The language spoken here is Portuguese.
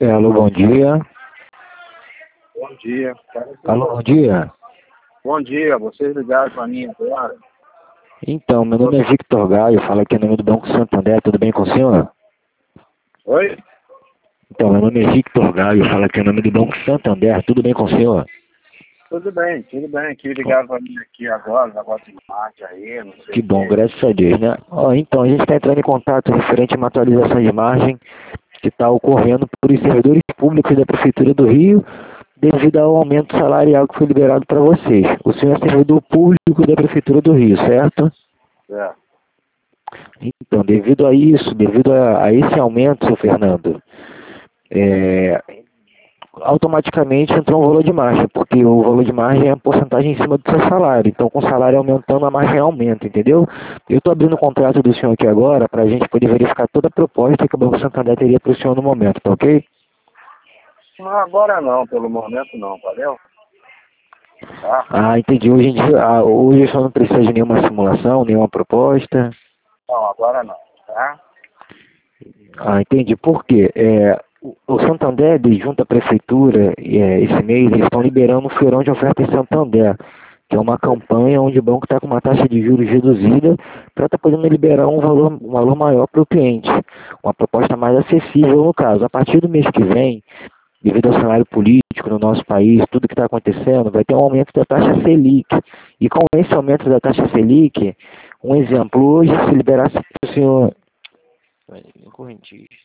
Alô, bom dia. Bom dia. Alô, bom dia. Bom dia, vocês ligaram para mim agora? Então, meu nome é Victor Gaio, falo aqui em nome do Banco Santander, tudo bem com o senhor? Oi? Então, meu nome é Victor Gaio, falo aqui em nome do Banco Santander, tudo bem com o senhor? Tudo bem, tudo bem. Que ligaram para mim aqui agora, negócio de marketing aí, não sei Que o bom, quê. graças a Deus, né? Então, a gente está entrando em contato referente a uma atualização de margem que está ocorrendo por os servidores públicos da Prefeitura do Rio, devido ao aumento salarial que foi liberado para vocês. O senhor é servidor público da Prefeitura do Rio, certo? É. Então, devido a isso, devido a esse aumento, seu Fernando, automaticamente entrou um valor de margem, porque o valor de margem é a porcentagem em cima do seu salário. Então, com o salário aumentando, a margem aumenta, entendeu? Eu estou abrindo o contrato do senhor aqui agora para a gente poder verificar toda a proposta que o Banco Santander teria para o senhor no momento, tá ok? Não, agora não, pelo momento não, valeu? Tá? Ah, entendi. Hoje em dia, hoje o senhor não precisa de nenhuma simulação, nenhuma proposta. Não, agora não, tá? Ah, entendi. Por quê? O Santander, junto à Prefeitura, esse mês, eles estão liberando o Feirão de Oferta em Santander, que é uma campanha onde o banco está com uma taxa de juros reduzida para estar podendo liberar um valor maior para o cliente, uma proposta mais acessível no caso. A partir do mês que vem, devido ao cenário político no nosso país, tudo que está acontecendo, vai ter um aumento da taxa Selic. E com esse aumento da taxa Selic, um exemplo, hoje se liberasse para o senhor... Correntista.